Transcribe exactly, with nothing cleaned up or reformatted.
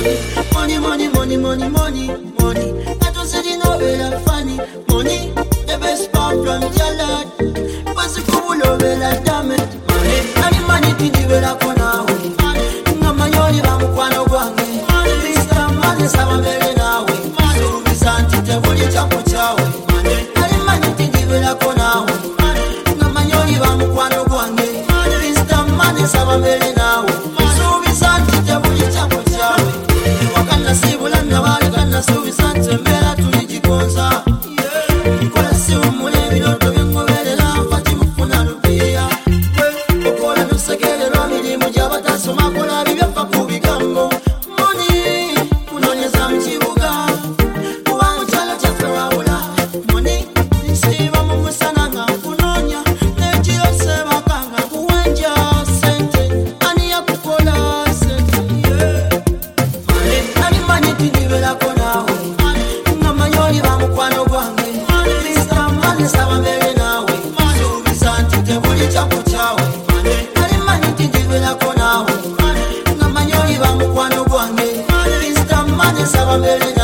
Money, money, money, money, money, money. I don't say no way funny. Money, the best part from your lad. Was a cool over like damn it. Money, money, money, tini vela kona. Ngama yoni ba mkwano gwange. Mister Money sawa mbele nawe. So bizanti te wuli chapu chawe. Money, money, tini vela kona. Ngama yoni ba mkwano gwange. Mister Money sawa mbele nawe. So bizanti te wuli chapu chawe. Wakana sibula na wale kana so bizanti mbele tulijikonza. Kola si umule biloto bingo vele la fati mfuna lupia. Okola nusegele romili mujabata soma kola bibefa kubigambo. Money, unonyeza mchibuga. Uwa uchala chafra ula. Money, nisiva mungu sana nga kunonya. Nechio seba kanga kuwenja sente. Ani ya kukola sente, yeah. Money, nani mani tindivela kona we. Ngama yoni ba mkwano gwange. Mister Money sawa mbele nawe. So bizanti te wuli chapu chawe. Nani mani tindivela kona we. Ngama yoni ba mkwano gwange. Mister Money sawa mbele nawe.